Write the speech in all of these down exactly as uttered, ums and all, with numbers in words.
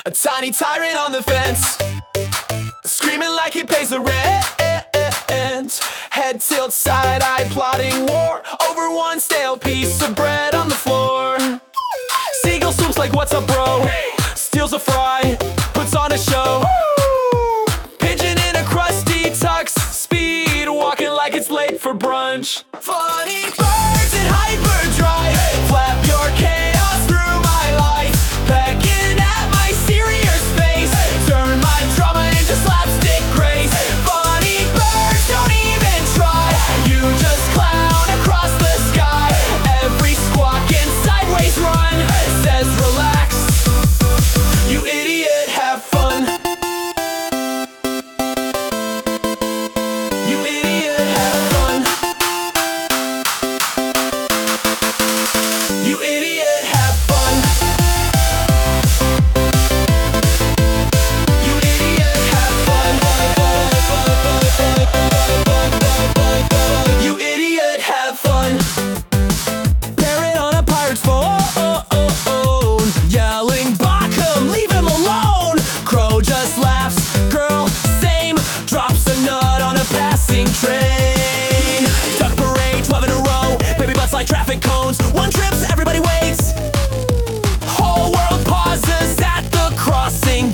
A tiny tyrant on the fence, screaming like he pays the rent. Head tilt side-eye plotting war over one stale piece of bread on the floor. Seagull swoops like, what's up bro? Steals a fry, puts on a show. Pigeon in a crusty tux, speed walking like it's late for brunch. Funny birds in hyperdrive, flap your chaos through my life, pecking at my serious face, turn my drama into slapstick grace. Funny birds, don't even try, you just clown across the sky. Every squawk and sideways run says relax, you idiot, have fun. You idiot, have fun. You idiot, have fun. You idiot, have fun. You idiot, have fun. Parrot on a pirate's phone, yelling, "Bach him, leave him alone!" Crow just laughs, girl, same, drops a nut on a passing train. Duck parade, twelve in a row, baby butts like traffic cones. One trips, everybody waits. Whole world pauses at the crossing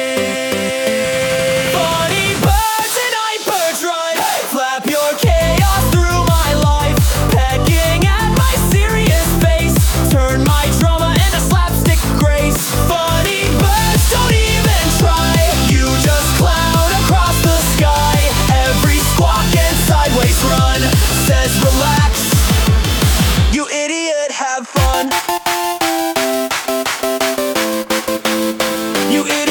gate. Funny birds in hyperdrive, flap your chaos through my life, pecking at my serious face, turn my drama into slapstick grace. Funny birds, don't even try, you just clown across the sky. Every squawk and sideways run says relax, you idiot, have fun. You idiot.